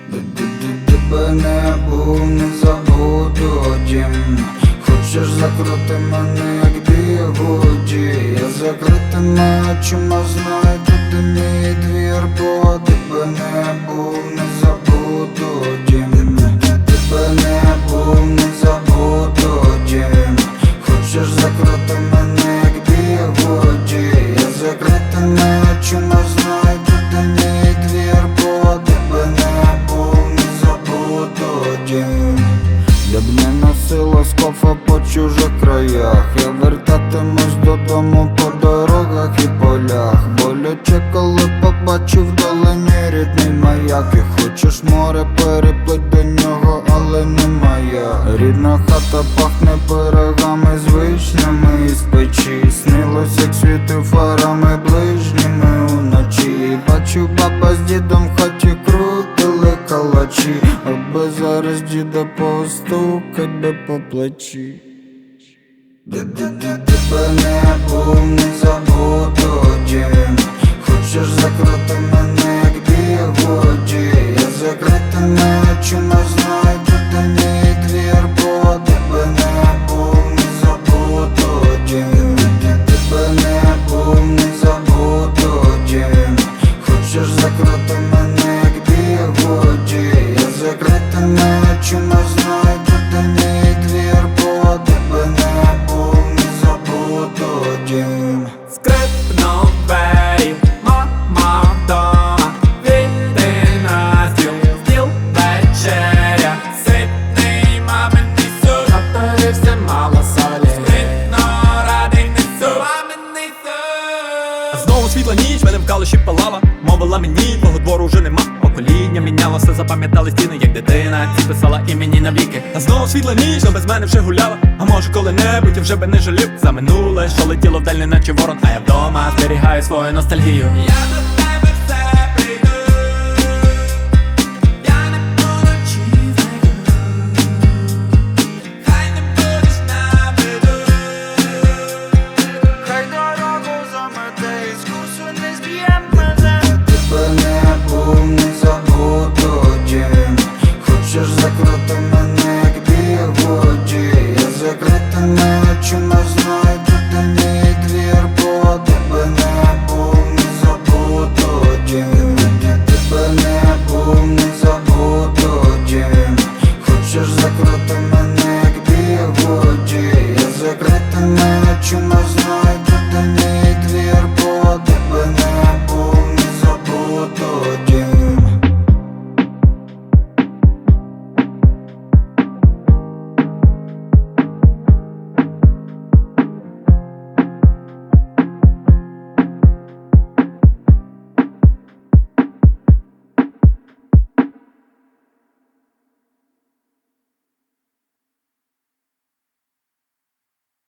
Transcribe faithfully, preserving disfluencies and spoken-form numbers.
Тебе не був, не забуду дім. Хочеш закрити мене, як бігуді. Я закритими очима знаю, тут мій двір, бо тебе не був, не забуду дім. Тебе не був, не забуду дім. Хочеш закрити мене, як бігуді. Я закритими очима знаю, тут мій двір, бо тебе не був, не забуду дім. Я б не носила скофа по чужих краях. Я вертатимусь додому по дорогах і полях. Боляче, коли побачив вдалині рідний маяк. І хочеш море, переплить до нього, але не моя. Рідна хата пахне пирогами з вишнями із печі. Снилось, як світив фарами ближніми уночі. Бачу, баба з дідом в хаті крутили калачі, аби зараз діда постукать би по плечі. Тебе не був, не забуду дім. Хочеш закрити мене, як бігуді. Я закритими очима знаю, де мій двір, бо тебе не був, не забуду дім. Тебе не був, не забуду дім. Хочеш закрити мене, як бігуді. Я закритими очима знаю, де мій двір, бо тебе не був, не забуду дім. Скрипнув двері, мама вдома. Війти на стіл, стіл вечеря. Ситний маминий суп, повторився мало солі. Спритно радий несу маминий суп. Знову світла ніч, мене в калуші палала. Мовила мені, твого двору вже нема. Покоління мінялося, запам'ятали стіни, як дитина ці писала імені навіки. А знову світла ніч, но без мене вже гуляла. А може коли-небудь я вже би не жалів за минуле, що летіло вдаль, наче ворон. А я вдома зберігаю свою ностальгію. Я